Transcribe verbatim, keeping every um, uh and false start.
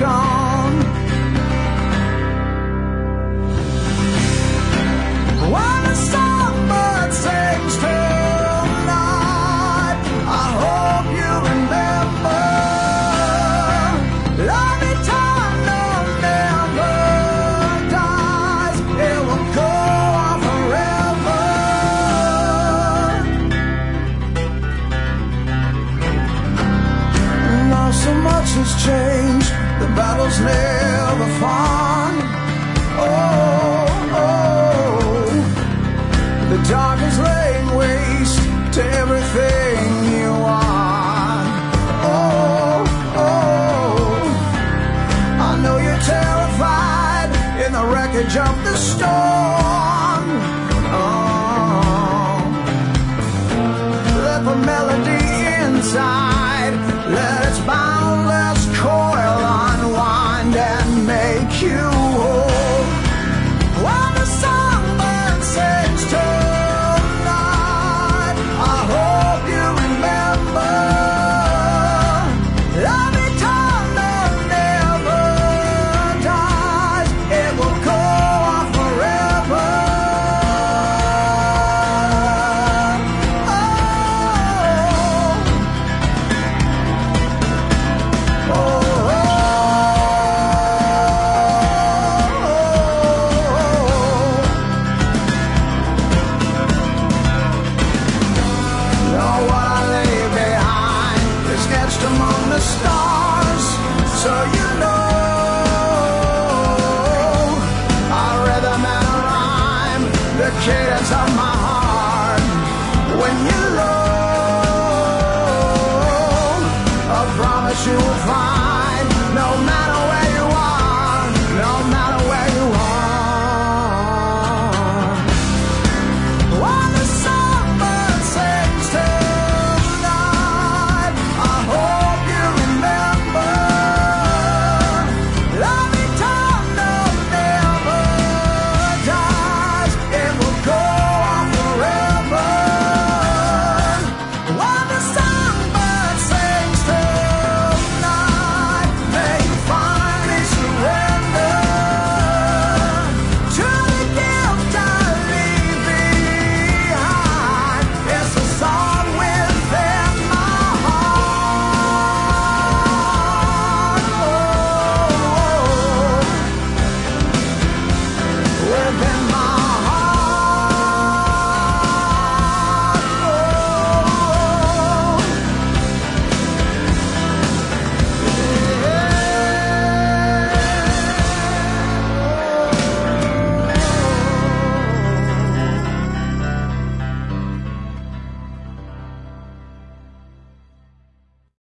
gone. When the songbird sings tonight, I hope you remember love eternal never dies. It will go on forever. Now so much has changed, the battle's never fought. Oh, oh, the dark is laying waste to everything you want. Oh, oh, I know you're terrified in the wreckage of the storm. Oh, let the melody inside, let its boundless coil unwind and make you whole. When the songbird sings tonight, I hope you remember love eternal never dies. It will go on forever. Oh, oh, oh. Know what I lay behind is sketched among the stars, so you know